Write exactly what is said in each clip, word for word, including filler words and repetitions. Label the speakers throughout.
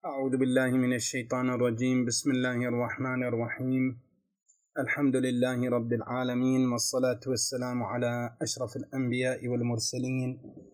Speaker 1: أعوذ بالله من الشيطان الرجيم. بسم الله الرحمن الرحيم. الحمد لله رب العالمين، والصلاة والسلام على أشرف الأنبياء والمرسلين،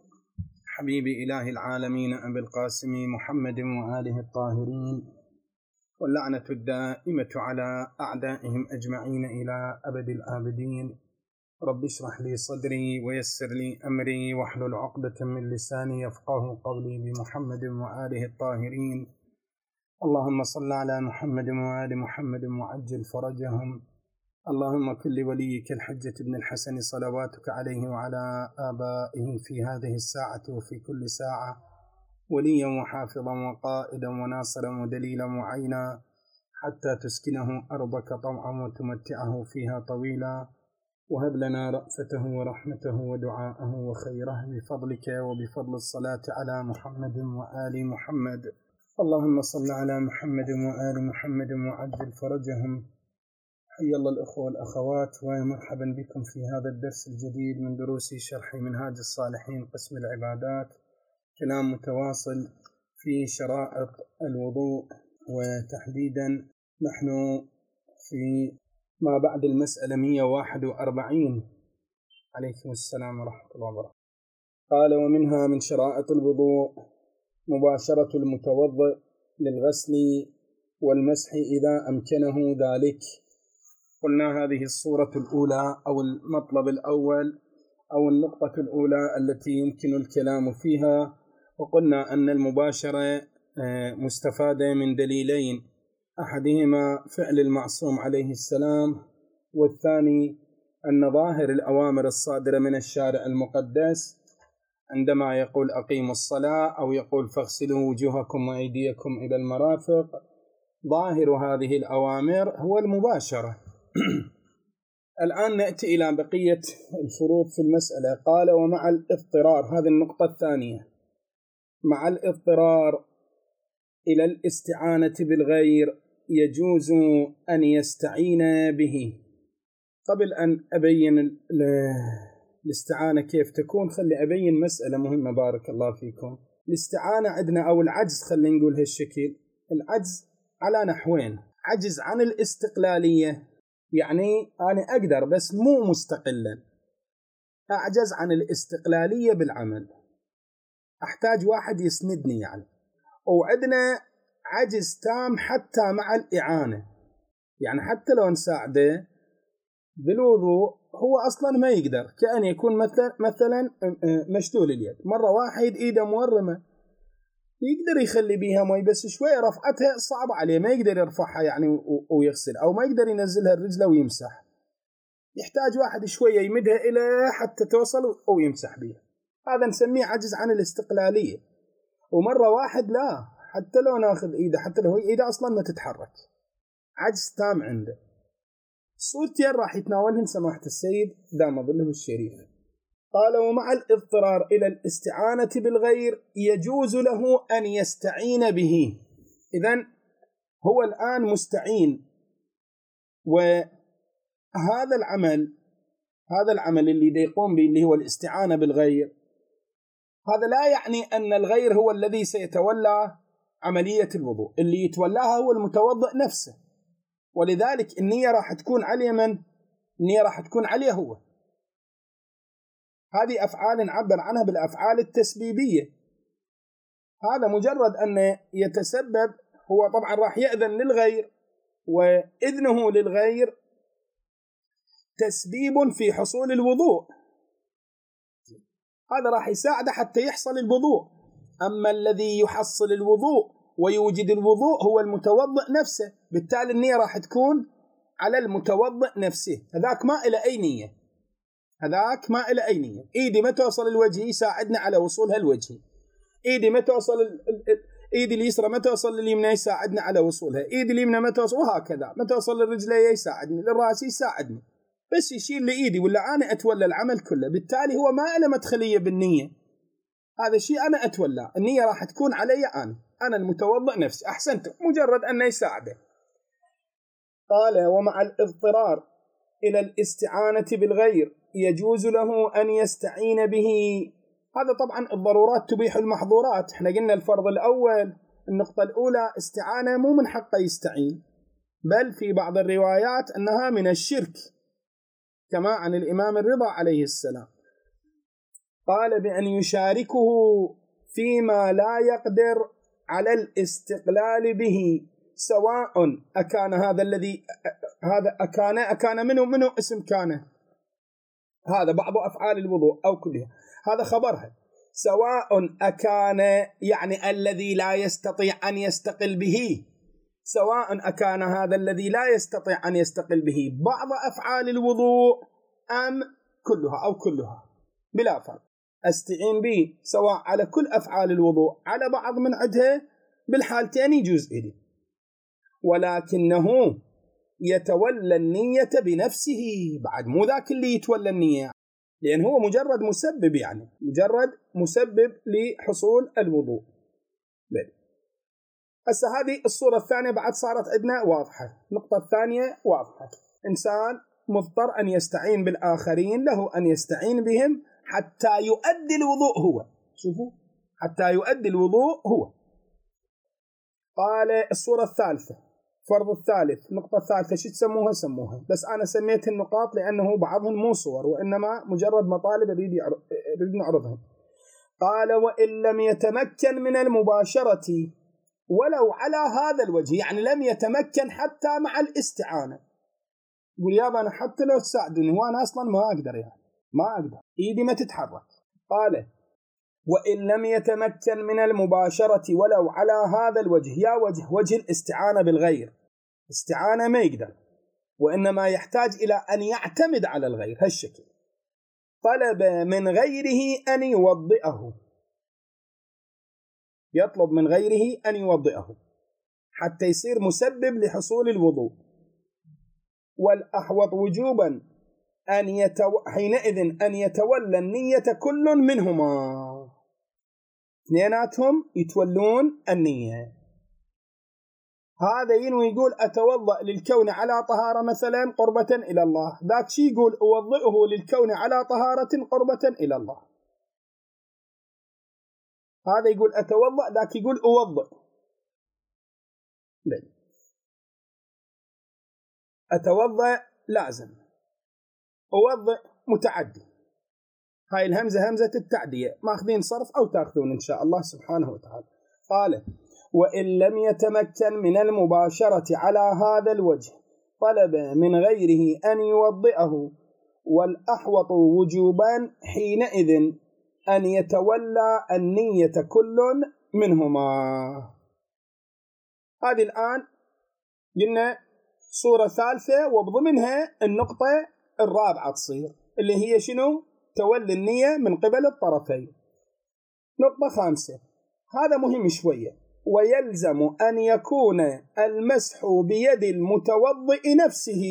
Speaker 1: حبيب إله العالمين أبي القاسم محمد وآله الطاهرين، واللعنة الدائمة على أعدائهم أجمعين إلى أبد الآبدين. رب اشرح لي صدري ويسر لي أمري واحلل عقدة من لساني يفقه قولي، بمحمد وآله الطاهرين. اللهم صل على محمد وآل محمد وعجل فرجهم. اللهم كن لوليك الحجة بن الحسن صلواتك عليه وعلى آبائه في هذه الساعة وفي كل ساعة وليا وحافظا وقائدا وناصرا ودليلا وعينا، حتى تسكنه أرضك طوعا وتمتعه فيها طويلا، وهب لنا رأفته ورحمته ودعاءه وخيره بفضلك وبفضل الصلاة على محمد وآل محمد. اللهم صل على محمد وآل محمد وعجل فرجهم. حيا الله الأخوة والأخوات، ومرحبا بكم في هذا الدرس الجديد من دروس شرح منهاج الصالحين قسم العبادات، كلام متواصل في شرائط الوضوء، وتحديدا نحن في ما بعد المسألة مئة وواحد وأربعين. عليكم السلام ورحمة الله وبركاته. قال: ومنها من شرائط الوضوء مباشرة المتوضئ للغسل والمسح إذا أمكنه ذلك. قلنا هذه الصورة الأولى أو المطلب الأول أو النقطة الأولى التي يمكن الكلام فيها، وقلنا أن المباشرة مستفادة من دليلين: أحدهما فعل المعصوم عليه السلام، والثاني أن ظاهر الأوامر الصادرة من الشارع المقدس عندما يقول أقيموا الصلاة أو يقول فاغسلوا وجوهكم وأيديكم إلى المرافق، ظاهر هذه الأوامر هو المباشرة. الآن نأتي إلى بقية الفروض في المسألة. قال: ومع الاضطرار، هذه النقطة الثانية، مع الاضطرار إلى الاستعانة بالغير يجوز أن يستعين به. قبل أن أبين الاستعانة كيف تكون، خلي أبين مسألة مهمة بارك الله فيكم. الاستعانة عندنا أو العجز، خلي نقول هالشكل، العجز على نحوين: عجز عن الاستقلالية، يعني أنا أقدر بس مو مستقلا، أعجز عن الاستقلالية بالعمل، أحتاج واحد يسندني يعني. وعندنا عجز تام حتى مع الإعانة، يعني حتى لو نساعده بالوضوء هو أصلا ما يقدر، كأن يكون مثلا مثلا مشلول اليد، مرة واحد إيده مورمة يقدر يخلي بيها مي، بس شوية رفعتها صعب عليه، ما يقدر يرفعها يعني ويغسل، أو ما يقدر ينزلها الرجل ويمسح، يحتاج واحد شوية يمدها إلى حتى توصل ويمسح بيها. هذا نسميه عجز عن الاستقلالية. ومرة واحد لا، حتى لو ناخذ إيده، حتى لو هي إيده أصلا ما تتحرك، عجز تام عنده. صورتين راح يتناولهن سماحة السيد دام ظله الشريف. قال: ومع الاضطرار إلى الاستعانة بالغير يجوز له أن يستعين به. إذن هو الآن مستعين، وهذا العمل هذا العمل اللي دا يقوم به اللي هو الاستعانة بالغير، هذا لا يعني أن الغير هو الذي سيتولى عملية الوضوء، اللي يتولاها هو المتوضئ نفسه، ولذلك النية راح تكون عليه من؟ النية راح تكون عليه هو. هذه أفعال نعبر عنها بالأفعال التسبيبية. هذا مجرد أن يتسبب، هو طبعا راح يأذن للغير، وإذنه للغير تسبيب في حصول الوضوء، هذا راح يساعده حتى يحصل الوضوء. أما الذي يحصل الوضوء ويوجد الوضوء هو المتوضئ نفسه، بالتالي النية راح تكون على المتوضئ نفسه. هذاك ما إلى أي نية، هذاك ما إلى أي نية. إيدي ما توصل الوجه يساعدنا على وصولها الوجه، إيدي ما توصل ال... إيدي اليسرى ما توصل لليمنى يساعدنا على وصولها، إيدي اليمنى ما توصل، وهكذا ما توصل للرجلية يساعدني، للرأس يساعدني، بس يشيل لإيدي ولا أنا أتولى العمل كله. بالتالي هو ما له مدخلية بالنية، هذا شيء أنا أتولى، النية راح تكون علي أنا أنا المتوضئ نفسي. أحسنت، مجرد أن يساعده. قال: ومع الاضطرار إلى الاستعانة بالغير يجوز له أن يستعين به. هذا طبعا الضرورات تبيح المحظورات. احنا قلنا الفرض الأول النقطة الأولى استعانة مو من حقه يستعين، بل في بعض الروايات أنها من الشرك، كما عن الإمام الرضا عليه السلام قال بأن يشاركه فيما لا يقدر على الاستقلال به، سواء أكان هذا الذي هذا أكان أكان منه منه اسم كان، هذا بعض أفعال الوضوء أو كلها، هذا خبرها، سواء أكان يعني الذي لا يستطيع أن يستقل به، سواء أكان هذا الذي لا يستطيع أن يستقل به بعض أفعال الوضوء أم كلها أو كلها بلا فرق، أستعين به سواء على كل أفعال الوضوء على بعض من عدها، بالحالتين يجوز إلي، ولكنه يتولى النية بنفسه، بعد مو ذاك اللي يتولى النية، لأن هو مجرد مسبب، يعني مجرد مسبب لحصول الوضوء. هسه هذه الصورة الثانية بعد صارت عندنا واضحة. النقطة الثانية واضحة، إنسان مضطر أن يستعين بالآخرين، له أن يستعين بهم حتى يؤدي الوضوء هو، شوفوا، حتى يؤدي الوضوء هو. قال الصورة الثالثة، فرض الثالث، النقطة الثالثة شو تسموها سموها، بس أنا سميت النقاط لأنه بعضهم مو صور وإنما مجرد مطالب أريد نعرضها. قال وإن لم يتمكن من المباشرة ولو على هذا الوجه، يعني لم يتمكن حتى مع الاستعانة، يقول يابا أنا حتى لو تساعدني وأنا أصلا ما أقدر، يعني ما أقدر، إيدي ما تتحرك. قال وإن لم يتمكن من المباشرة ولو على هذا الوجه، يا وجه وجه الاستعانة بالغير، استعانة ما يقدر وإنما يحتاج إلى أن يعتمد على الغير هالشكل، طلب من غيره أن يوضئه، يطلب من غيره أن يوضئه حتى يصير مسبب لحصول الوضوء، والأحوط وجوبا أن يتو... حينئذ أن يتولى النية كل منهما، اثنيناتهم يتولون النية. هذا ينوي يقول أتوضأ للكون على طهارة مثلا قربة إلى الله، ذاك شي يقول أوضئه للكون على طهارة قربة إلى الله، هذا يقول أتوضأ، ذاك يقول أوضئ. ليه؟ أتوضأ لازم، أوضئ متعدي، هاي الهمزة همزة التعدية، ماخذين صرف أو تأخذون إن شاء الله سبحانه وتعالى. قال وإن لم يتمكن من المباشرة على هذا الوجه طلب من غيره أن يوضئه، والأحوط وجوبا حينئذ أن يتولى النية كل منهما. هذه الآن قلنا صورة ثالثة، وبضمنها النقطة الرابعة تصير اللي هي شنو؟ تولي النية من قبل الطرفين. نقطة خامسة، هذا مهم شوية، ويلزم أن يكون المسح بيد المتوضئ نفسه.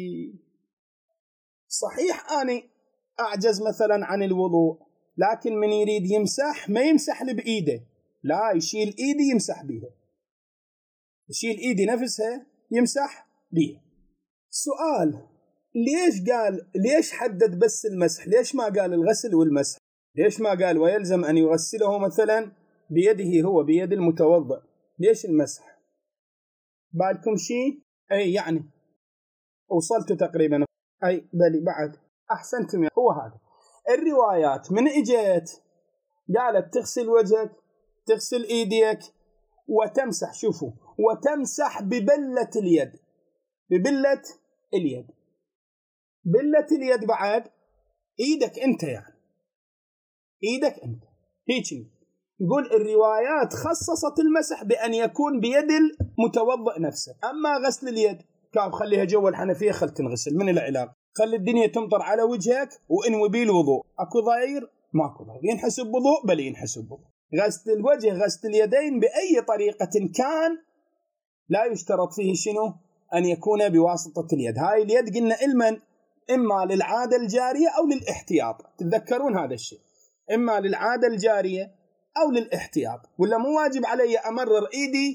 Speaker 1: صحيح أنا أعجز مثلا عن الوضوء، لكن من يريد يمسح ما يمسح لي بإيده، لا، يشيل إيدي يمسح بيها، يشيل إيدي نفسها يمسح بيها. سؤال، ليش قال ليش حدد بس المسح؟ ليش ما قال الغسل والمسح؟ ليش ما قال ويلزم أن يغسله مثلا بيده هو بيد المتوضئ؟ ليش المسح؟ بعدكم شيء؟ أي يعني وصلت تقريبا، أي بلي بعد أحسنتم. هو هذا الروايات من إجت قالت تغسل وجهك، تغسل إيديك وتمسح، شوفوا، وتمسح ببلة اليد، ببلة اليد، بلة اليد بعد إيدك أنت، يعني إيدك أنت هيك. نقول الروايات خصصت المسح بأن يكون بيد المتوضئ نفسه، أما غسل اليد كاب خليها جوا الحنفية خل تنغسل، من العلاقة؟ خلي الدنيا تمطر على وجهك وانوي بيه الوضوء، اكو ضير؟ ماكو ضير، ينحسب وضوء؟ بل ينحسب وضوء. غسل الوجه، غسل اليدين بأي طريقة كان لا يشترط فيه شنو؟ أن يكون بواسطة اليد. هاي اليد قلنا علما إما للعادة الجارية أو للاحتياط، تتذكرون هذا الشيء، إما للعادة الجارية أو للاحتياط، ولا مو واجب علي أمرر إيدي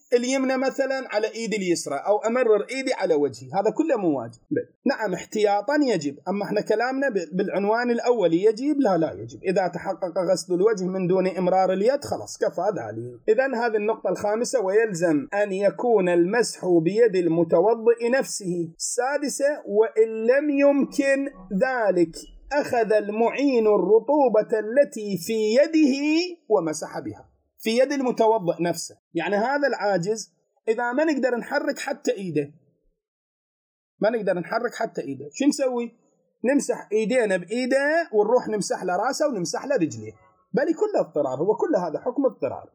Speaker 1: اليمنى مثلا على إيدي اليسرى أو أمرر إيدي على وجهي، هذا كله مو واجب. نعم احتياطا يجب، أما احنا كلامنا بالعنوان الأولي يجب لا لا يجب. إذا تحقق غسل الوجه من دون إمرار اليد خلاص كفى ذلك. إذن هذه النقطة الخامسة، ويلزم أن يكون المسح بيد المتوضئ نفسه. السادسة، وإن لم يمكن ذلك أخذ المعين الرطوبة التي في يده ومسح بها، في يد المتوضئ نفسه. يعني هذا العاجز إذا ما نقدر نحرك حتى إيده، ما نقدر نحرك حتى إيده، شو نسوي؟ نمسح إيدينا بإيده ونروح نمسح له راسه ونمسح له رجليه، بل كل اضطرار، هو كل هذا حكم اضطرار.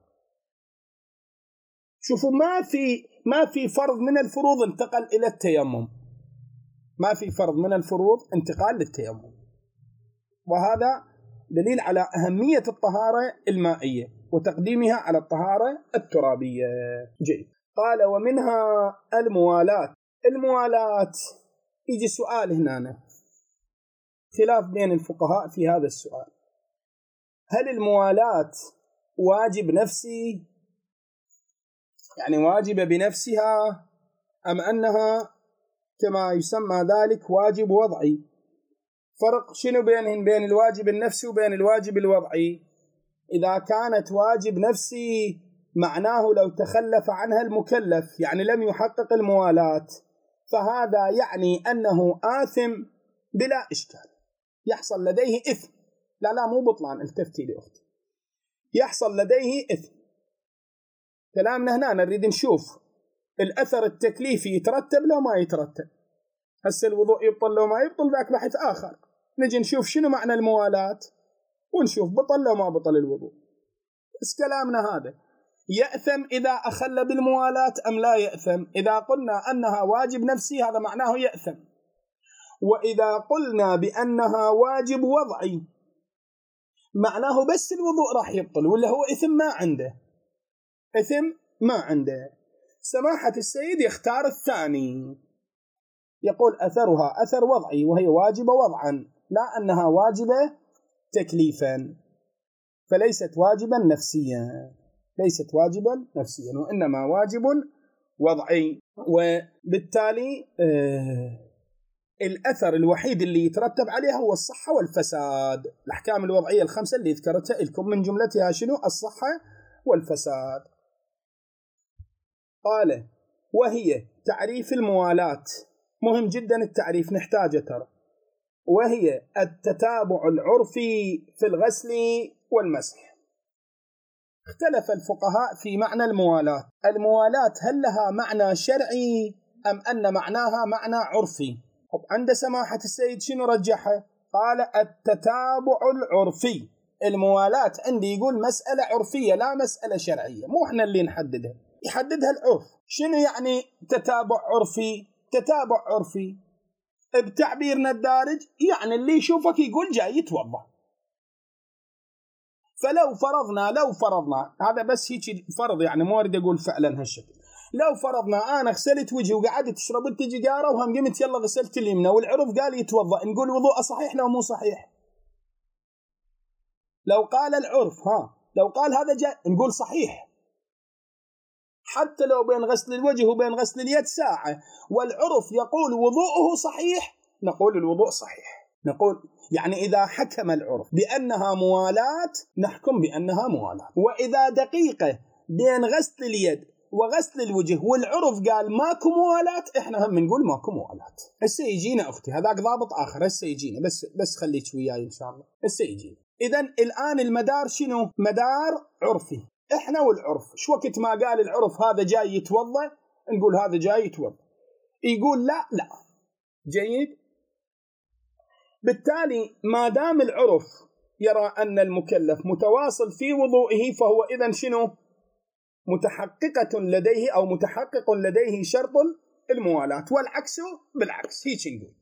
Speaker 1: شوفوا ما في ما في فرض من الفروض انتقل إلى التيمم، ما في فرض من الفروض انتقال للتيمم، وهذا دليل على أهمية الطهارة المائية وتقديمها على الطهارة الترابية. جيد. قال ومنها الموالاة. الموالاة يجي سؤال هنا، خلاف بين الفقهاء في هذا السؤال، هل الموالاة واجب نفسي، يعني واجبة بنفسها، أم أنها كما يسمى ذلك واجب وضعي؟ فرق شنو بينهن، بين الواجب النفسي وبين الواجب الوضعي؟ إذا كانت واجب نفسي معناه لو تخلف عنها المكلف، يعني لم يحقق الموالاة، فهذا يعني أنه آثم بلا إشكال، يحصل لديه إثم. لا لا مو بطلان، التفتي لأختي، يحصل لديه إثم. كلامنا هنا نريد نشوف الأثر التكليفي يترتب لو ما يترتب. هسه الوضوء يبطل لو ما يبطل، ذاك بحث آخر. نجي نشوف شنو معنى الموالاة ونشوف بطل لو ما بطل الوضوء. بس كلامنا هذا يأثم إذا أخل بالموالاة أم لا يأثم؟ إذا قلنا أنها واجب نفسي هذا معناه يأثم، وإذا قلنا بأنها واجب وضعي معناه بس الوضوء راح يبطل، ولا هو إثم ما عنده، إثم ما عنده. سماحة السيد يختار الثاني، يقول أثرها أثر وضعي وهي واجبة وضعا، لا أنها واجبة تكليفا، فليست واجبا نفسيا، ليست واجبا نفسيا وإنما واجب وضعي. وبالتالي آه الأثر الوحيد اللي يترتب عليها هو الصحة والفساد. الأحكام الوضعية الخمسة اللي ذكرتها لكم من جملتها شنو؟ الصحة والفساد. قال وهي تعريف الموالاة، مهم جدا التعريف نحتاجه ترى، وهي التتابع العرفي في الغسل والمسح. اختلف الفقهاء في معنى الموالاة. الموالاة هل لها معنى شرعي أم أن معناها معنى عرفي؟ عند سماحة السيد شنو رجحه؟ قال التتابع العرفي. الموالاة عندي يقول مسألة عرفية لا مسألة شرعية، مو احنا اللي نحددها، يحددها العرف. شنو يعني تتابع عرفي؟ تتابع عرفي بتعبيرنا الدارج يعني اللي يشوفك يقول جاي يتوضا. فلو فرضنا لو فرضنا هذا بس هيك فرض، يعني مو اريد اقول فعلا هالشكل، لو فرضنا انا غسلت وجهي وقعدت شربت تجاره وهم قمت يلا غسلت اليمنى والعرف قال يتوضا، نقول وضوء صحيح لو مو صحيح؟ لو قال العرف ها لو قال هذا جاي نقول صحيح، حتى لو بين غسل الوجه وبين غسل اليد ساعة والعرف يقول وضوءه صحيح نقول الوضوء صحيح. نقول يعني إذا حكم العرف بأنها موالاة نحكم بأنها موالاة، وإذا دقيقة بين غسل اليد وغسل الوجه والعرف قال ماكو موالاة احنا هم نقول ماكو موالاة. هسه يجينا أختي هذاك ضابط آخر، هسه يجينا بس بس خليك وياي إن شاء الله، هسه يجينا. إذن الآن المدار شنو؟ مدار عرفي، احنا والعرف. شو وقت ما قال العرف هذا جاي يتوضا نقول هذا جاي يتوضا، يقول لا لا. جيد. بالتالي ما دام العرف يرى أن المكلف متواصل في وضوئه فهو إذن شنو؟ متحققة لديه أو متحقق لديه شرط الموالاة، والعكس بالعكس. هيك نقول.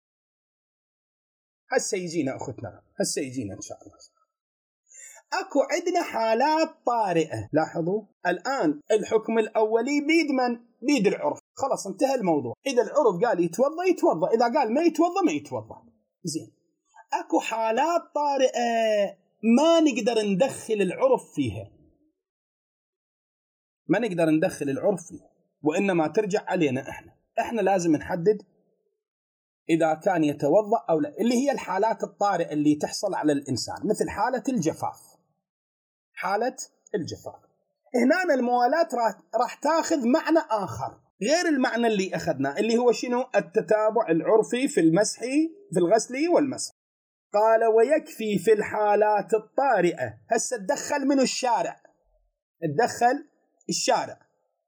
Speaker 1: هسه يجينا أختنا، هسه يجينا إن شاء الله. أكو عندنا حالات طارئة. لاحظوا الآن الحكم الأولي بيد من؟ بيد العرف. خلاص انتهى الموضوع. إذا العرف قال يتوضأ يتوضأ، إذا قال ما يتوضأ ما يتوضأ. زين. أكو حالات طارئة ما نقدر ندخل العرف فيها، ما نقدر ندخل العرف فيه، وإنما ترجع علينا إحنا إحنا لازم نحدد إذا كان يتوضأ أو لا، اللي هي الحالات الطارئة اللي تحصل على الإنسان، مثل حالة الجفاف. حالة الجفاف هنا الموالاة راح تاخذ معنى آخر غير المعنى اللي أخذناه، اللي هو شنو؟ التتابع العرفي في المسح، في الغسل والمسح. قال ويكفي في الحالات الطارئة. هسه تدخل منه الشارع، تدخل الشارع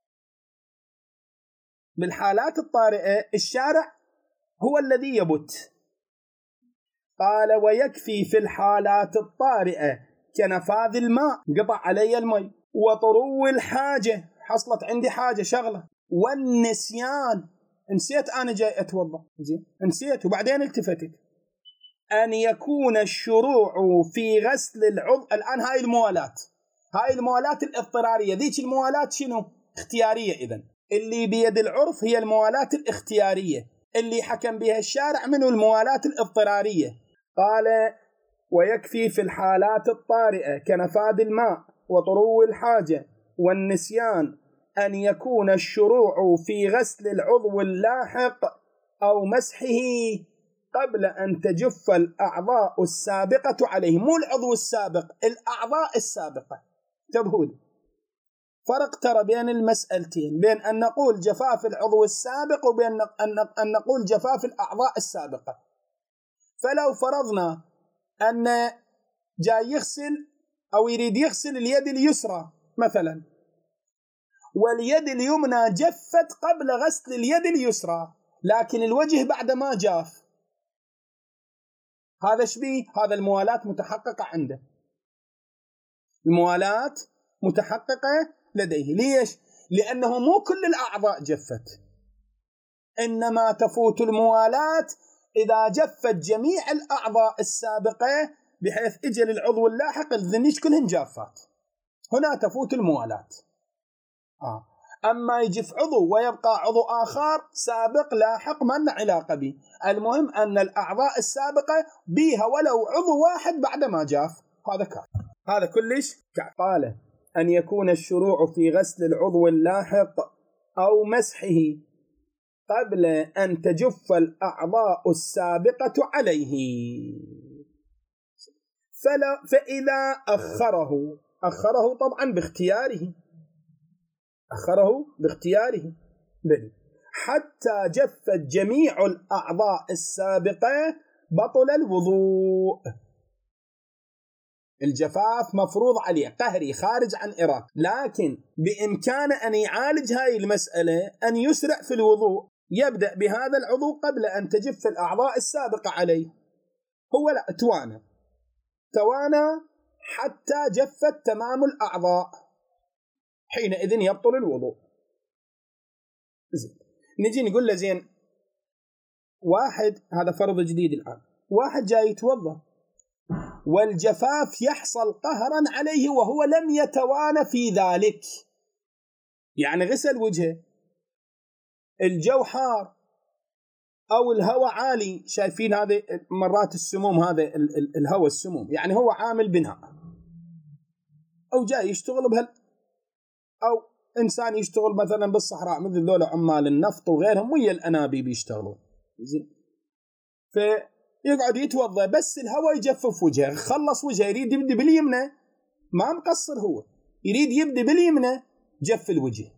Speaker 1: بالحالات الطارئة، الشارع هو الذي يبت. قال ويكفي في الحالات الطارئة كنفاذ الماء، قطع علي المي، وطرو الحاجة، حصلت عندي حاجة شغلة، والنسيان، نسيت أنا جاي أتوضأ، زين نسيت وبعدين التفتت، أن يكون الشروع في غسل العضو. الآن هاي الموالاة، هاي الموالاة الاضطرارية، ذيك الموالاة شنو؟ اختيارية. إذن اللي بيد العرف هي الموالاة الاختيارية، اللي حكم بها الشارع منه الموالاة الاضطرارية. قال ويكفي في الحالات الطارئة كنفاذ الماء وطرو الحاجة والنسيان أن يكون الشروع في غسل العضو اللاحق أو مسحه قبل أن تجف الأعضاء السابقة عليه. مو العضو السابق، الأعضاء السابقة. انتبهوا لي، فرق ترى بين المسألتين، بين أن نقول جفاف العضو السابق وبين أن نقول جفاف الأعضاء السابقة. فلو فرضنا أن جاي يغسل أو يريد يغسل اليد اليسرى مثلا، واليد اليمنى جفت قبل غسل اليد اليسرى، لكن الوجه بعد ما جاف، هذا شبيه؟ هذا الموالاة متحققة عنده، الموالاة متحققة لديه. ليش؟ لأنه مو كل الأعضاء جفت، إنما تفوت الموالاة إذا جفت جميع الأعضاء السابقة، بحيث إجل العضو اللاحق الذنيش كلهن جافات، هنا تفوت الموالاة. آه. أما يجف عضو ويبقى عضو آخر سابق لاحق ما لنا علاقة به، المهم أن الأعضاء السابقة بيها ولو عضو واحد بعد ما جاف، هذا كاف، هذا كلش كاف. قال أن يكون الشروع في غسل العضو اللاحق أو مسحه قبل أن تجف الأعضاء السابقة عليه. فلا فإذا أخره، أخره طبعا باختياره، أخره باختياره بل حتى جفت جميع الأعضاء السابقة بطل الوضوء. الجفاف مفروض عليه قهري خارج عن إرادة، لكن بإمكانه أن يعالج هاي المسألة، أن يسرع في الوضوء، يبدأ بهذا العضو قبل أن تجف الأعضاء السابقة عليه. هو لا توانى توانى حتى جفت تمام الأعضاء، حينئذ يبطل الوضوء. زين، نجي نقول له زين، واحد، هذا فرض جديد الآن، واحد جاي يتوضأ والجفاف يحصل قهرا عليه وهو لم يتوانى في ذلك، يعني غسل وجهه، الجو حار أو الهواء عالي، شايفين هذه مرات السموم، هذا الهواء السموم، يعني هو عامل بناء أو جاي يشتغل بهال، أو إنسان يشتغل مثلا بالصحراء مثل ذول عمال النفط وغيرهم ويا الأنابيب يشتغلون، زين، فيقعد يتوضأ بس الهواء يجفف وجهه، خلص وجهه يريد يبدأ باليمنى، ما مقصر هو، يريد يبدأ باليمنى، جف الوجه،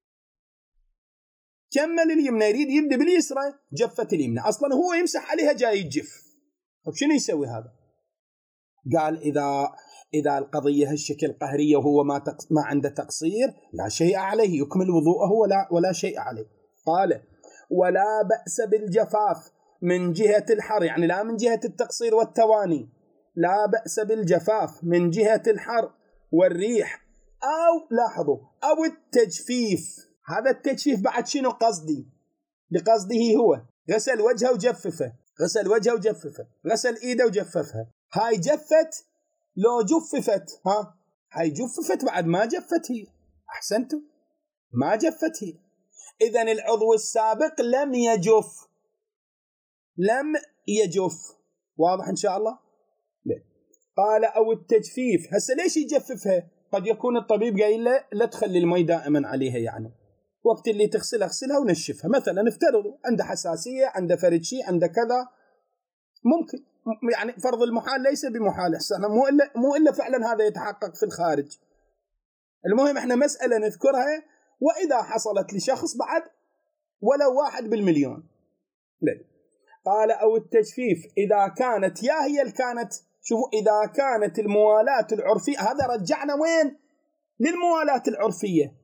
Speaker 1: كمل اليمنى، يريد يبدأ باليسرى، جفت اليمنى، أصلا هو يمسح عليها جاي يجف. طب شنو يسوي هذا؟ قال إذا إذا القضية هالشكل قهرية وهو ما تقص ما عنده تقصير، لا شيء عليه، يكمل وضوءه ولا ولا شيء عليه. قال ولا بأس بالجفاف من جهة الحر، يعني لا من جهة التقصير والتواني، لا بأس بالجفاف من جهة الحر والريح، أو لاحظوا أو التجفيف. هذا التجفيف بعد شنو قصدي؟ بقصده هو غسل وجهه وجففه، غسل وجهه وجففه، غسل إيده وجففها، هاي جفت لو جففت، ها هاي جففت بعد ما جفت هي، أحسنتم، ما جفت هي، إذن العضو السابق لم يجف، لم يجف، واضح إن شاء الله؟ لا. قال أو التجفيف، هسه ليش يجففها؟ قد يكون الطبيب قايل له لا تخلي المي دائما عليها، يعني وقت اللي تغسلها اغسلها ونشفها. مثلا نفترض عنده حساسية، عنده فرد شيء، عنده كذا، ممكن يعني فرض المحال ليس بمحال، مو إلا مو إلا فعلا هذا يتحقق في الخارج. المهم احنا مسألة نذكرها، وإذا حصلت لشخص بعد ولو واحد بالمليون. ليه؟ قال أو التجفيف إذا كانت يا هي اللي كانت، شوفوا إذا كانت الموالاة العرفية، هذا رجعنا وين؟ للموالاة العرفية.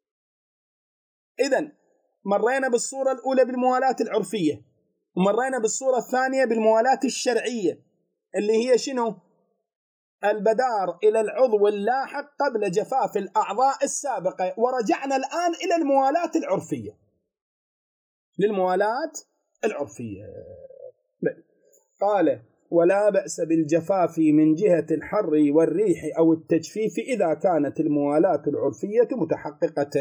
Speaker 1: إذن مرينا بالصورة الأولى بالموالاة العرفية، ومرينا بالصورة الثانية بالموالاة الشرعية اللي هي شنو؟ البدار إلى العضو اللاحق قبل جفاف الأعضاء السابقة، ورجعنا الآن إلى الموالاة العرفية، للموالاة العرفية. قال ولا بأس بالجفاف من جهة الحر والريح أو التجفيف إذا كانت الموالاة العرفية متحققة.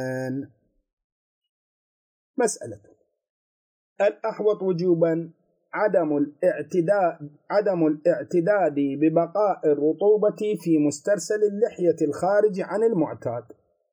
Speaker 1: مسألة الأحوط وجوبا عدم الاعتداد عدم الاعتداد ببقاء الرطوبة في مسترسل اللحية الخارج عن المعتاد.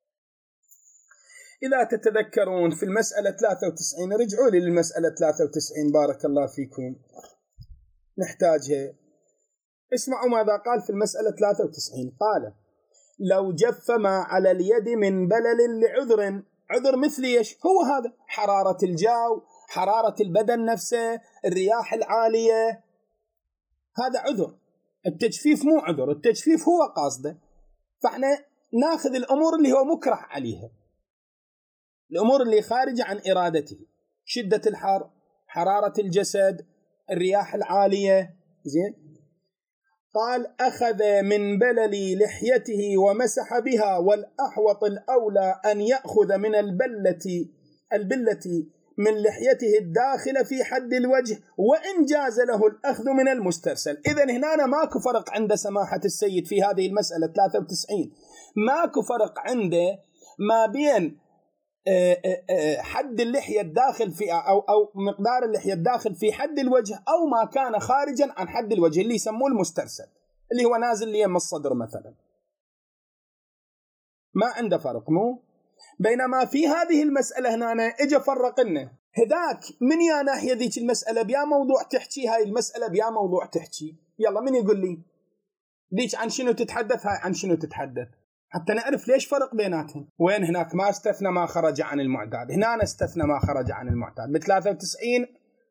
Speaker 1: إذا تتذكرون في المسألة ثلاثة وتسعين، رجعوا لي للمسألة ثلاثة وتسعين بارك الله فيكم، نحتاجها. اسمعوا ماذا قال في المسألة ثلاثة وتسعين. قال لو جف ما على اليد من بلل لعذر، عذر مثل ايش؟ هو هذا حرارة الجو، حرارة البدن نفسه، الرياح العالية، هذا عذر. التجفيف مو عذر، التجفيف هو قاصده. فاحنا ناخذ الأمور اللي هو مكره عليها، الأمور اللي خارجة عن إرادته، شدة الحر، حرارة الجسد، الرياح العالية. زين. قال أخذ من بلل لحيته ومسح بها، والأحوط الأولى أن يأخذ من البلة البلة من لحيته الداخل في حد الوجه، وإن جاز له الأخذ من المسترسل. إذن هنا ماكو فرق عند سماحة السيد في هذه المسألة ثلاثة وتسعين، ماكو فرق عنده ما بين حد اللحية الداخل في أو أو مقدار اللحية الداخل في حد الوجه أو ما كان خارجا عن حد الوجه اللي يسموه المسترسل، اللي هو نازل ليم الصدر مثلا، ما عنده فرق. مو بينما في هذه المسألة هنا اجى فرق لنا هذاك من يا ناحية ذيك المسألة بيا موضوع تحكي، هاي المسألة بيا موضوع تحكي. يلا من يقول لي ذيك عن شنو تتحدث، هاي عن شنو تتحدث، حتى نعرف ليش فرق بيناتهم. وين هناك ما استثنى ما خرج عن المعتاد، هنا استثنى ما خرج عن المعتاد. ب ثلاثة وتسعين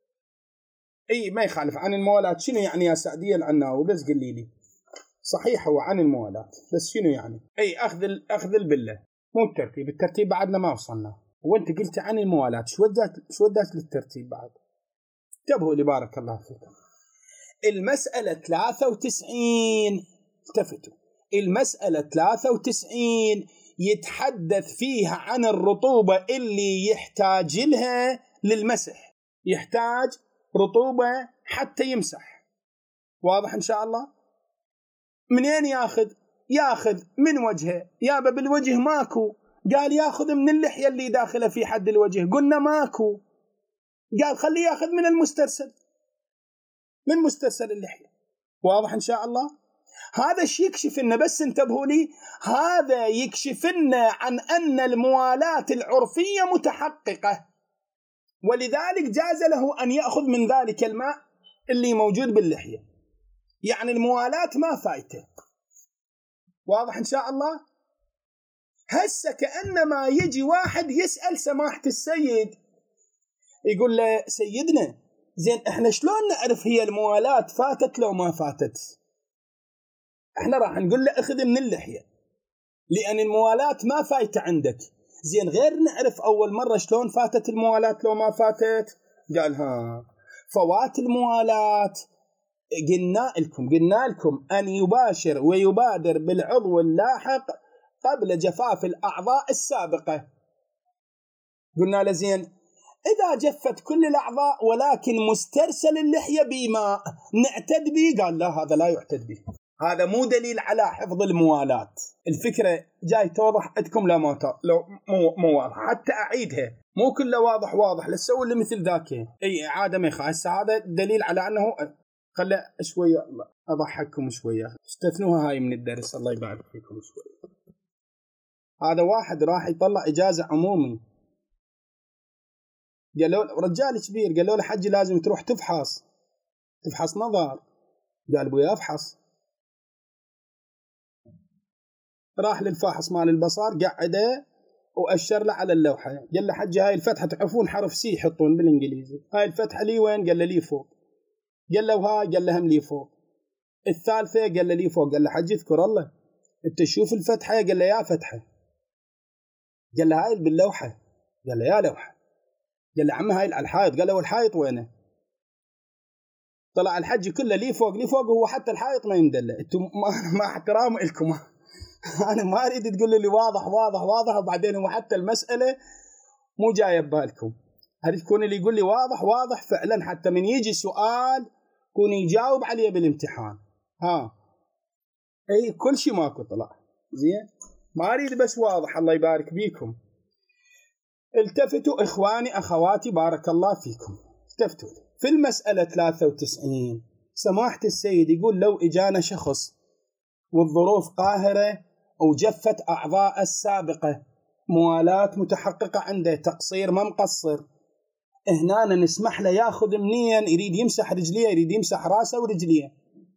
Speaker 1: اي ما يخالف عن الموالاة. شنو يعني يا سعدية العناوي؟ بس قل لي صحيح هو عن الموالاة، بس شنو يعني؟ اي اخذ اخذ البله، مو الترتيب. الترتيب بعدنا ما وصلنا، وانت قلت عن الموالاة، شو ودات شو ودات للترتيب بعد؟ انتبهوا لي بارك الله فيكم. المسألة ثلاثة وتسعين، التفتوا، المسألة ثلاثة وتسعين يتحدث فيها عن الرطوبة اللي يحتاج لها للمسح، يحتاج رطوبة حتى يمسح. واضح إن شاء الله؟ منين ياخذ؟ ياخذ من وجهه. يابا بالوجه ماكو، قال ياخذ من اللحية اللي داخله في حد الوجه، قلنا ماكو، قال خليه ياخذ من المسترسل، من مسترسل اللحية. واضح إن شاء الله؟ هذا الشيء يكشف لنا، بس انتبهوا لي، هذا يكشف لنا عن أن الموالاة العرفية متحققة، ولذلك جاز له أن يأخذ من ذلك الماء اللي موجود باللحية، يعني الموالاة ما فايته. واضح إن شاء الله؟ هسه كأنما يجي واحد يسأل سماحة السيد، يقول له سيدنا زين احنا شلون نعرف هي الموالاة فاتت لو ما فاتت؟ احنا راح نقول له اخذ من اللحية لأن الموالاة ما فايته عندك. زين غير نعرف أول مرة شلون فاتت الموالاة لو ما فاتت؟ قال ها فوات الموالاة قلنا لكم قلنا لكم أن يباشر ويبادر بالعضو اللاحق قبل جفاف الأعضاء السابقة. قلنا له زين إذا جفت كل الأعضاء ولكن مسترسل اللحية بماء نعتد به؟ قال لا هذا لا يعتد به، هذا مو دليل على حفظ الموالاة. الفكرة جاي توضح عندكم لا ما لو مو مو واضح، حتى أعيدها مو كله واضح واضح لا تسوي اللي مثل ذاك. أي إعادة ما يخالف. هذا دليل على أنه خلى شوية أضحككم شوية، استثنوها هاي من الدرس الله يبارك فيكم شوية. هذا واحد راح يطلع إجازة عمومي، قالوا رجال كبير، قالوا له حجي لازم تروح تفحص تفحص نظر. قال بويا أفحص. راح للفاحص مال البصر، قعده وأشر له على اللوحة، قال له حجي هاي الفتحة تعرفون حرف سي يحطون بالإنجليزي، هاي الفتحة لي وين؟ قال له لي فوق. قال له وهاي؟ قال له هم لي فوق. الثالثة قال له لي فوق. قال له حجي اذكر الله انت تشوف الفتحة؟ قال له يا فتحة. قال له هاي باللوحة. قال له يا لوحة. قال له عم هاي على الحائط. قال له والحائط وينه؟ طلع الحج كله لي فوق لي فوق، وهو حتى الحائط ما يندله. انتم مع احترام لكم انا ما اريد تقول لي واضح واضح واضح وبعدين هو حتى المسألة مو جايه ببالكم. اريد يكون اللي يقول لي واضح واضح فعلا، حتى من يجي سؤال يكون يجاوب عليه بالامتحان. ها اي كل شيء ماكو طلع زين، ما اريد بس واضح. الله يبارك بيكم. التفتوا اخواني اخواتي بارك الله فيكم، التفتوا في المسألة ثلاثة وتسعين. سماحة السيد يقول لو اجانا شخص والظروف قاهرة وجفت أعضاء السابقة، موالات متحققة عنده، تقصير ما مقصر، هنا نسمح له ياخذ منين؟ يريد يمسح رجليه، يريد يمسح راسه ورجليه.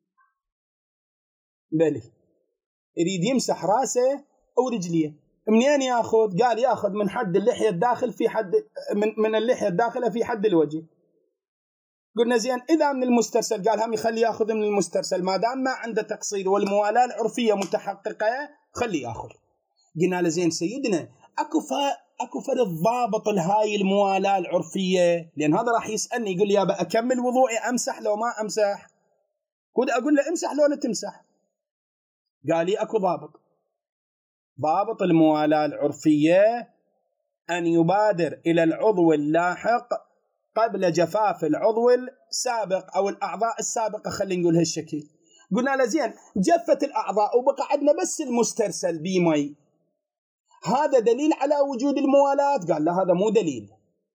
Speaker 1: بلي يريد يمسح راسه ورجليه، منين ياخذ؟ قال ياخذ من حد اللحية الداخل في حد من من اللحية الداخلة في حد الوجه. قلنا زين إذا من المسترسل، قال هم يخلي ياخذ من المسترسل ما دام ما عنده تقصير والموالاة العرفية متحققة خلي ياخذ. قلنا له زين سيدنا اكو اكو فرق ضابط لهاي الموالاة العرفية؟ لأن هذا راح يسألني يقول لي يابا أكمل وضوئي أمسح لو ما أمسح؟ كود أقول له امسح لو لا تمسح. قال لي اكو ضابط. ضابط الموالاة العرفية أن يبادر إلى العضو اللاحق قبل جفاف العضو السابق أو الأعضاء السابقة، خلينا نقول هالشكل. قلنا له زين جفت الأعضاء وبقى عندنا بس المسترسل بمي، هذا دليل على وجود الموالاة؟ قال لا هذا مو دليل.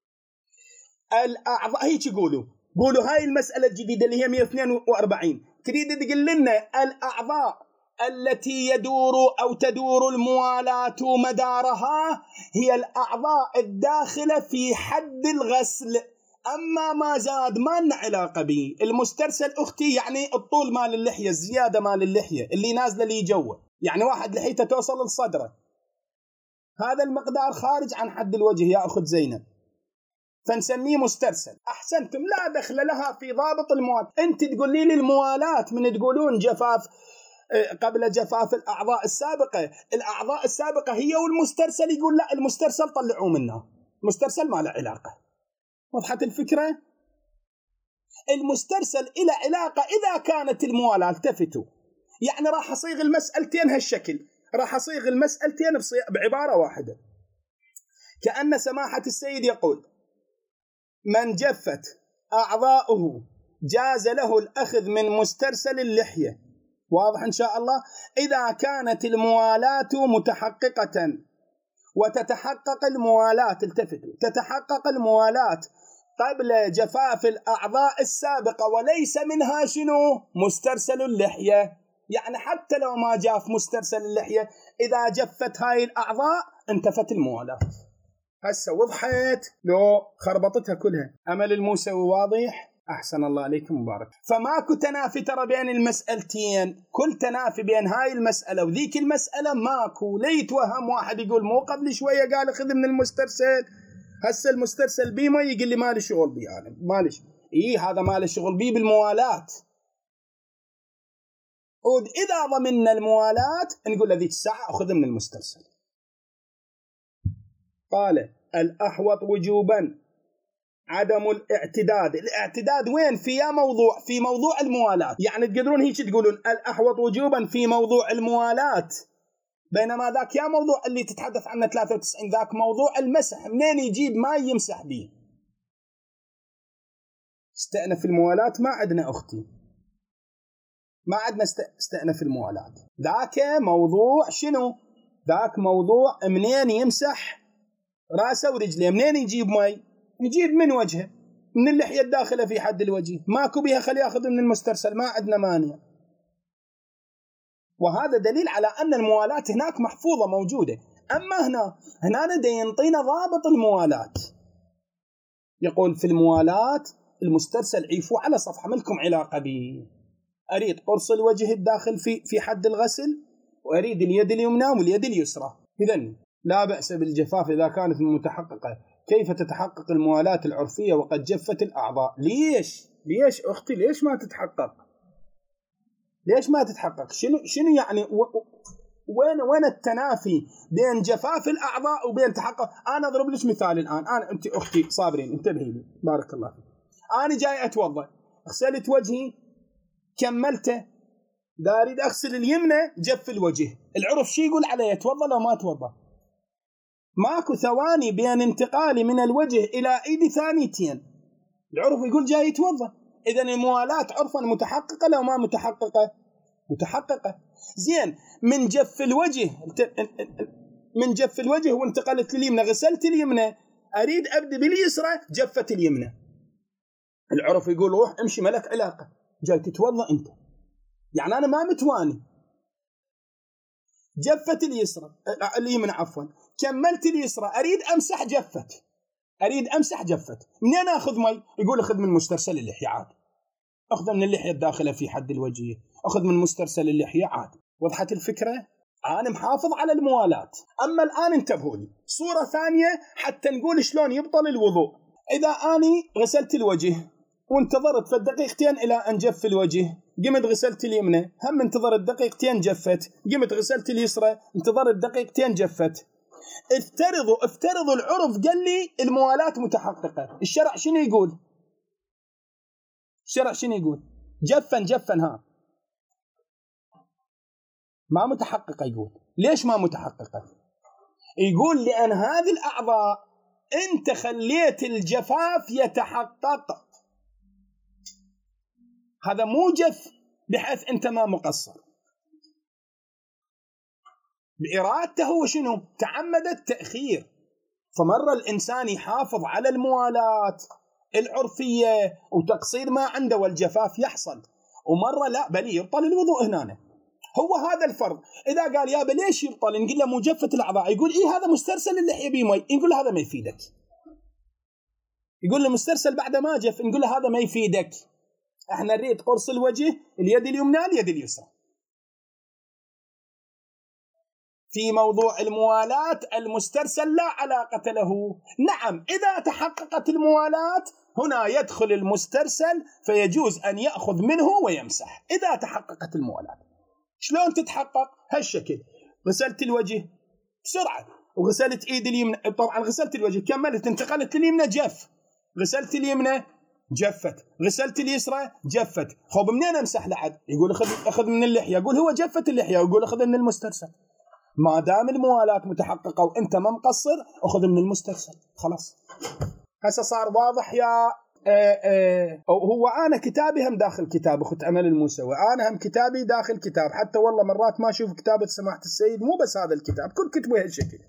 Speaker 1: الأعضاء هيك يقولوا قولوا هاي المسألة الجديدة اللي هي مئة واثنين وأربعين تريد تقول لنا الأعضاء التي يدور أو تدور الموالاة مدارها هي الأعضاء الداخلة في حد الغسل، أما ما زاد ما لنا علاقة به. المسترسل أختي يعني الطول مال اللحية، الزيادة مال اللحية اللي نازلة لي جوه، يعني واحد لحيته توصل للصدرة، هذا المقدار خارج عن حد الوجه يا أخت زينب، فنسميه مسترسل. أحسنتم، لا دخل لها في ضابط الموالاة. أنت تقول لي الموالاة من تقولون جفاف قبل جفاف الأعضاء السابقة، الأعضاء السابقة هي والمسترسل، يقول لا المسترسل طلعوا منه، المسترسل ما له علاقة. وضحت الفكرة؟ المسترسل إلى علاقة إذا كانت الموالاة. التفتوا، يعني راح أصيغ المسألتين هالشكل، راح أصيغ المسألتين بعبارة واحدة، كأن سماحة السيد يقول من جفت أعضاؤه جاز له الأخذ من مسترسل اللحية. واضح إن شاء الله؟ إذا كانت الموالاة متحققة، وتتحقق الموالاة، التفتوا، تتحقق الموالاة قبل جفاف الأعضاء السابقة وليس منها شنو؟ مسترسل اللحية. يعني حتى لو ما جاف مسترسل اللحية، إذا جفت هاي الأعضاء انتفت الموالاة. هسه وضحت لو خربطتها كلها؟ أمل الموسوي واضح؟ أحسن الله عليكم مبارك. فماكو تنافي ترى بين المسألتين، كل تنافي بين هاي المسألة وذيك المسألة ماكو. لا يتوهم واحد يقول مو قبل شوية قال خذ من المسترسل، هسه المسترسل بي ما يقول لي مالي شغل بي، أنا مالي إيه هذا مالي شغل بي بالموالاة. إذا ضمننا الموالاة نقول لذيك الساعة أخذ من المسترسل. قال الأحوط وجوبا عدم الاعتداد. الاعتداد وين؟ في يا موضوع في موضوع الموالاة، يعني تقدرون هيك تقولون الأحوط وجوبا في موضوع الموالاة، بينما ذاك يا موضوع اللي تتحدث عنه ثلاثة وتسعين ذاك موضوع المسح، منين يجيب ما يمسح به. استأنف الموالاة ما عندنا أختي، ما عندنا استأنف الموالاة، ذاك موضوع شنو؟ ذاك موضوع منين يمسح راسه ورجليه، منين يجيب مي؟ يجيب من وجهه، من اللحية الداخلة في حد الوجه، ماكو بيها خلي ياخذ من المسترسل، ما عندنا مانع. وهذا دليل على أن الموالاة هناك محفوظة موجودة. أما هنا هنا دا ينطينا ضابط الموالاة، يقول في الموالاة المسترسل عيفوا على صفحة ملكم علاقة به، أريد قرص الوجه الداخل في في حد الغسل، وأريد اليد اليمنى واليد اليسرى. إذن لا بأس بالجفاف إذا كانت متحققة. كيف تتحقق الموالاة العرفية وقد جفت الأعضاء؟ ليش؟ ليش أختي ليش ما تتحقق؟ ليش ما تتحقق؟ شنو شنو يعني و... وين وين التنافي بين جفاف الأعضاء وبين تحقق؟ أنا أضرب لك مثال الآن. أنا أنت أختي صابرين انتبهي لي بارك الله فيك. أنا جاي أتوضأ، غسلت وجهي كملته، دا أريد أغسل اليمنى جف الوجه، العرف شي يقول علي أتوضأ لو ما أتوضأ؟ ماكو ثواني بين انتقالي من الوجه إلى إيدي ثانيتين، العرف يقول جاي يتوضأ. إذن الموالاة عرفا متحققة لو ما متحققة؟ متحققة. زين، من جف الوجه من جف الوجه وانتقلت اليمنى، غسلت اليمنى، أريد أبدأ باليسرى، جفت اليمنى، العرف يقول روح امشي ملك علاقة، جاي تتوضأ أنت، يعني أنا ما متواني. جفت اليسرى اليمنى عفوا، كملت اليسرى، أريد أمسح جفت، أريد أمسح جفت، منين أخذ مي؟ يقول أخذ من مسترسل اللحية عادي، أخذ من اللحية الداخلة في حد الوجه، أخذ من مسترسل اللحية عادي. وضحت الفكرة؟ أنا محافظ على الموالاة. أما الآن انتبهوا لي صورة ثانية حتى نقول شلون يبطل الوضوء. إذا أني غسلت الوجه وانتظرت فالدقيقتين إلى أن جف الوجه، قمت غسلت اليمنى، هم انتظرت دقيقتين جفت، قمت غسلت اليسرى، انتظرت دقيقتين جفت. افترضوا افترضوا العرف قال لي الموالاة متحققة، الشرع شنو يقول؟ الشرع شنو يقول؟ جفا جفا ها ما متحققة. يقول ليش ما متحققة؟ يقول لأن هذه الأعضاء أنت خليت الجفاف يتحقق، هذا مو جف بحيث أنت ما مقصر، بإرادته وشنو تعمد التأخير. فمرة الإنسان يحافظ على الموالاة العرفية وتقصير ما عنده والجفاف يحصل، ومرة لا بل يبطل الوضوء. هنا هو هذا الفرق. إذا قال يابا ليش يبطل؟ نقول له مجفة الأعضاء، يقول إيه هذا مسترسل اللحية بيه مي، نقول له هذا ما يفيدك. يقول له مسترسل بعد ما جف، نقول له هذا ما يفيدك، احنا نريد قرص الوجه اليد اليمنى اليد اليسرى. في موضوع الموالاة المسترسل لا علاقة له. نعم إذا تحققت الموالاة هنا يدخل المسترسل فيجوز أن يأخذ منه ويمسح إذا تحققت الموالاة. شلون تتحقق؟ هالشكل، غسلت الوجه بسرعة وغسلت ايد اليمنى، طبعا غسلت الوجه كملت، انتقلت اليمنى جف، غسلت اليمنى جفت، غسلت اليسرى جفت. خب منين امسح لحد؟ يقول اخذ اخذ من اللحية، يقول هو جفت اللحية، يقول اخذ من المسترسل. ما دام الموالاة متحققة وانت ما مقصر اخذ من المسترسل، خلاص. هسه صار واضح يا آه آه هو أنا كتابي هم داخل كتاب أخت أمل الموسوي، أنا هم كتابي داخل كتاب، حتى والله مرات ما أشوف كتابة سماحة السيد، مو بس هذا الكتاب، كل كتبه هالشكل.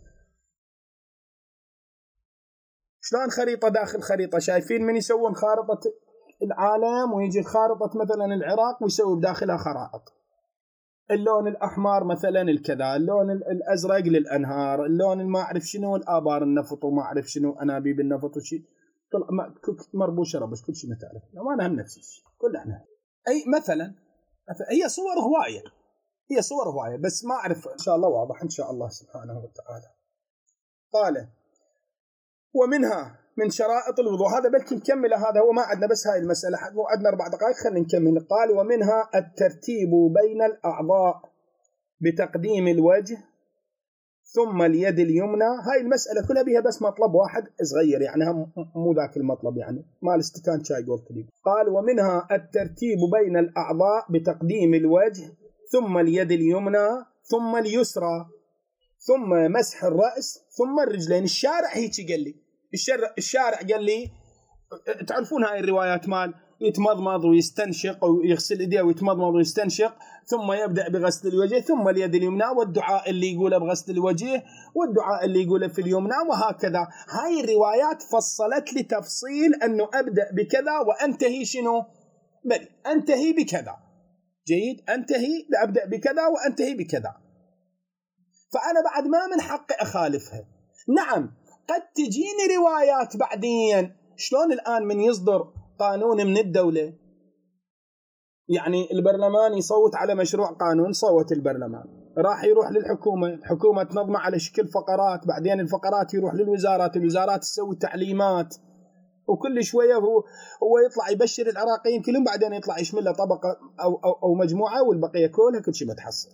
Speaker 1: شلون خريطة داخل خريطة، شايفين من يسوون خارطة العالم ويجي خارطة مثلا العراق ويسوي بداخلها خرائط، اللون الأحمر مثلا الكذا، اللون الأزرق للأنهار، اللون ما أعرف شنو الآبار النفط وما أعرف شنو أنابيب النفط وشي مربوشة ربش كل شيء ما تعرف. وأنا هم نفس الشيء كل احنا. أي مثلا هي صور هواية، هي صور هواية بس ما أعرف إن شاء الله واضح إن شاء الله سبحانه وتعالى. قال ومنها من شرائط الوضوء، هذا بلكي نكمل، هذا هو ما عندنا بس هاي المسألة، عندنا أربع دقائق خلينا نكمل. قال ومنها الترتيب بين الأعضاء بتقديم الوجه ثم اليد اليمنى. هاي المسألة كلها بها بس مطلب واحد صغير، يعني هم مو ذاك المطلب، يعني مال استكان شاي قلت لي. قال ومنها الترتيب بين الأعضاء بتقديم الوجه ثم اليد اليمنى ثم اليسرى ثم مسح الرأس ثم الرجلين. الشارع هيك قال لي، الشارع قال لي تعرفون هاي الروايات مال يتمضمض ويستنشق ويغسل ايديه ويتمضمض ويستنشق ثم يبدأ بغسل الوجه ثم اليد اليمنى، والدعاء اللي يقوله بغسل الوجه والدعاء اللي يقوله في اليمنى وهكذا. هاي الروايات فصلت لي تفصيل أنه أبدأ بكذا وأنتهي شنو؟ بل أنتهي بكذا. جيد، أنتهي أبدأ بكذا وأنتهي بكذا، فأنا بعد ما من حقي أخالفها. نعم قد تجيني روايات بعدين، شلون الآن من يصدر قانون من الدولة، يعني البرلمان يصوت على مشروع قانون، صوت البرلمان، راح يروح للحكومة، الحكومة تنظمه على شكل فقرات، بعدين الفقرات يروح للوزارات، الوزارات تسوي تعليمات، وكل شوية هو هو يطلع يبشر العراقيين كلهم، بعدين يطلع يشمل له طبقة أو, أو, أو مجموعة، والبقية كلها كل شيء بتحصل.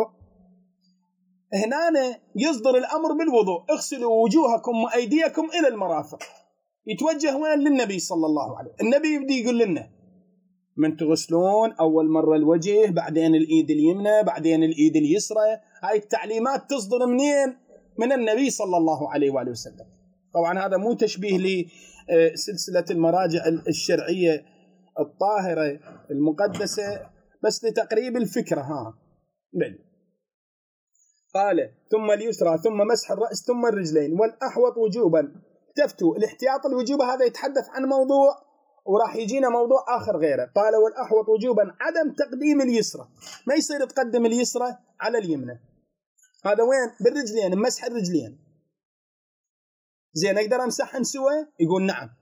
Speaker 1: هنا يصدر الأمر بالوضوء، اغسلوا وجوهكم وأيديكم إلى المرافق، يتوجه وين؟ للنبي صلى الله عليه وسلم. النبي يبدي يقول لنا من تغسلون أول مرة الوجه، بعدين الإيد اليمنى، بعدين الإيد اليسرى. هاي التعليمات تصدر منين؟ من النبي صلى الله عليه وآله وسلم. طبعا هذا مو تشبيه لسلسلة المراجع الشرعية الطاهرة المقدسة، بس لتقريب الفكرة. ها بل. قال ثم اليسرى ثم مسح الرأس ثم الرجلين والأحوط وجوبا. تفتوا الاحتياط الوجوب هذا يتحدث عن موضوع، وراح يجينا موضوع آخر غيره. قال والأحوط وجوبا عدم تقديم اليسرى، ما يصير تقدم اليسرى على اليمنى. هذا وين؟ بالرجلين، مسح الرجلين. زين أقدر أمسحن سوا؟ يقول نعم.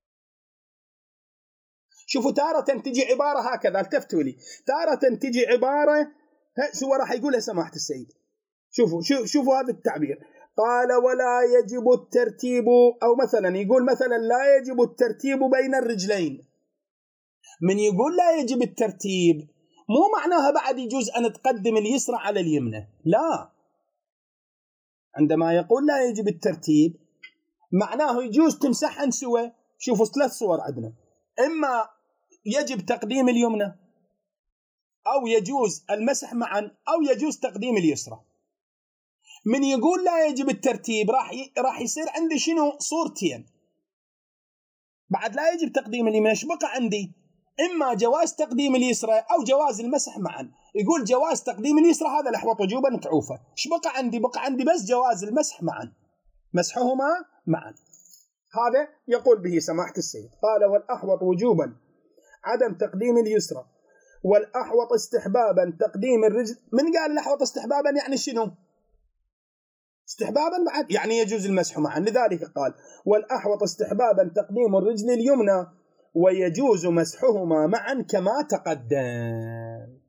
Speaker 1: شوفوا تارة تجي عبارة هكذا، التفتوا لي، تارة تجي عبارة شو راح يقولها سماحة السيد. شوفوا شوفوا شوفوا هذا التعبير، قال ولا يجب الترتيب، أو مثلا يقول مثلا لا يجب الترتيب بين الرجلين. من يقول لا يجب الترتيب مو معناها بعد يجوز أن تقدم اليسرى على اليمنى، لا. عندما يقول لا يجب الترتيب معناه يجوز تمسحن سوا. شوفوا ثلاث صور عندنا، إما يجب تقديم اليمنى، أو يجوز المسح معا، أو يجوز تقديم اليسرى. من يقول لا يجب الترتيب راح ي... راح يصير عندي شنو؟ صورتين. بعد لا يجب تقديم اليمنى ايش بقى عندي؟ إما جواز تقديم اليسرى أو جواز المسح معا. يقول جواز تقديم اليسرى هذا الأحوط وجوبا تعوفه. ايش بقى عندي؟ بقى عندي بس جواز المسح معا، مسحهما معا. هذا يقول به سماحة السيد. قال والأحوط وجوبا عدم تقديم اليسرى، والأحوط استحبابا تقديم الرجل. من قال الأحوط استحبابا يعني شنو؟ استحبابا بعد يعني يجوز المسح معا. لذلك قال والأحوط استحبابا تقديم الرجل اليمنى ويجوز مسحهما معا كما تقدم.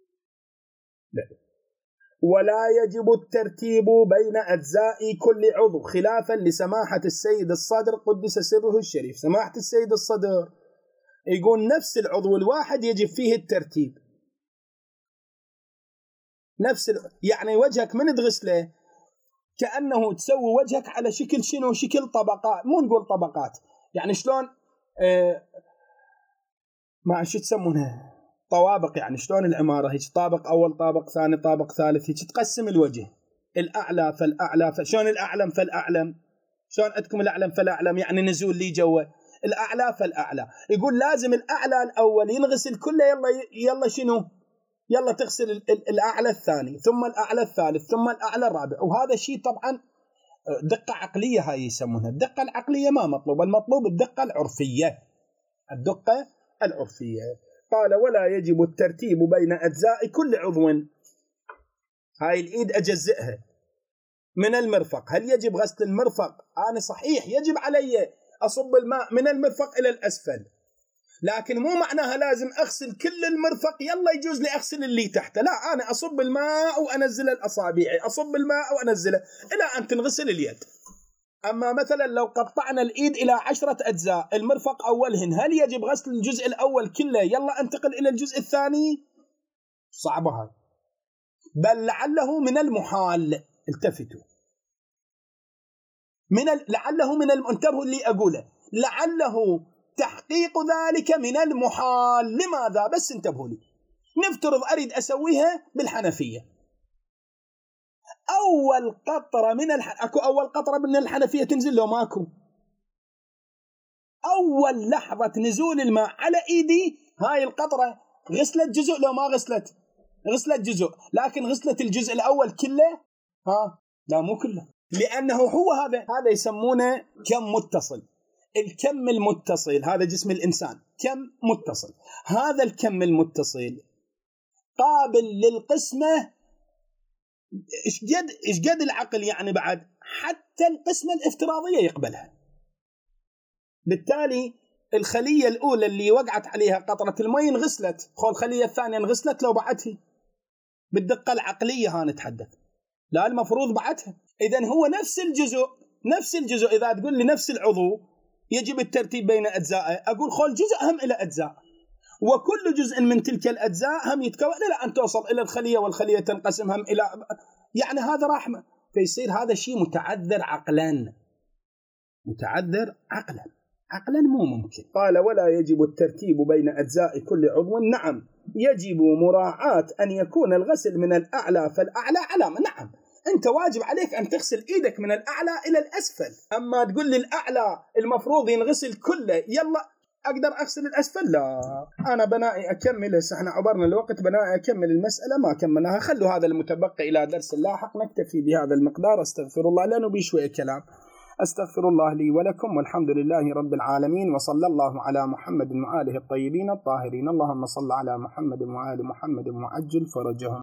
Speaker 1: ولا يجب الترتيب بين أجزاء كل عضو خلافا لسماحة السيد الصدر قدس سره الشريف. سماحة السيد الصدر يقول نفس العضو الواحد يجب فيه الترتيب، نفس ال... يعني وجهك من تغسله كأنه تسوي وجهك على شكل شنو؟ شكل طبقات، مو نقول طبقات، يعني شلون آه ما شو تسمونها، طوابق، يعني شلون العمارة هيك، طابق أول طابق ثاني طابق ثالث، هيك تقسم الوجه، الأعلى فالأعلى، فشلون الأعلم فالأعلم، شلون عندكم الأعلم فالأعلم يعني نزول لي جوا الأعلى فالأعلى. يقول لازم الأعلى الأول ينغسل كله، يلا يلا شنو، يلا تغسل الأعلى الثاني ثم الأعلى الثالث ثم الأعلى الرابع. وهذا شيء طبعا دقة عقلية، هاي يسمونها الدقة العقلية، ما مطلوب، المطلوب الدقة العرفية، الدقة العرفية. قال ولا يجب الترتيب بين أجزاء كل عضو. هاي الإيد أجزئها من المرفق، هل يجب غسل المرفق؟ أنا صحيح يجب علي أصب الماء من المرفق إلى الأسفل، لكن مو معناها لازم أغسل كل المرفق يلا يجوز لي أغسل اللي تحته، لا، أنا أصب الماء وأنزل الأصابع، أصب الماء وأنزله إلى أن تنغسل اليد. أما مثلا لو قطعنا الإيد إلى عشرة أجزاء، المرفق أولهن، هل يجب غسل الجزء الأول كله يلا أنتقل إلى الجزء الثاني؟ صعبة هاي، بل لعله من المحال، التفتوا، من ال... لعله من الم... انتبهوا اللي أقوله، لعله تحقيق ذلك من المحال. لماذا؟ بس انتبهوا لي، نفترض أريد أسويها بالحنفية، أول قطرة من الح... أكو أول قطرة من الحنفية تنزل له ماكو، أول لحظة نزول الماء على إيدي هاي القطرة غسلت جزء لو ما غسلت؟ غسلت جزء، لكن غسلت الجزء الأول كله؟ ها لا مو كله، لأنه هو هذا هذا يسمونه كم متصل. الكم المتصل هذا جسم الإنسان كم متصل، هذا الكم المتصل قابل للقسمة. إيش قد إيش قد العقل يعني بعد حتى القسمة الافتراضية يقبلها. بالتالي الخلية الأولى اللي وقعت عليها قطرة الماء انغسلت، خو الخلية الثانية انغسلت لو بعتها بالدقة العقلية ها نتحدث، لا المفروض بعتها. إذن هو نفس الجزء نفس الجزء إذا تقول لي نفس العضو يجب الترتيب بين أجزائه، أقول خو الجزء هم إلى أجزاء، وكل جزء من تلك الأجزاء هم يتكون إلى أن توصل إلى الخلية، والخلية تنقسم هم إلى، يعني هذا رحمة. فيصير هذا الشيء متعذر عقلا، متعذر عقلا عقلا مو ممكن. قال ولا يجب الترتيب بين أجزاء كل عضو. نعم يجب مراعاة أن يكون الغسل من الأعلى فالأعلى علامة. نعم أنت واجب عليك أن تغسل إيدك من الأعلى إلى الأسفل. أما تقول لي الأعلى المفروض ينغسل كله يلا أقدر أغسل الأسفل، لا. أنا بنائي أكمل، هسه احنا عبرنا الوقت، بنائي أكمل المسألة ما كملناها. خلوا هذا المتبقي إلى درس لاحق، نكتفي بهذا المقدار. أستغفر الله لأنه بشوية كلام. أستغفر الله لي ولكم، والحمد لله رب العالمين، وصلى الله على محمد وآله الطيبين الطاهرين. اللهم صل على محمد وآل محمد وعجل فرجهم.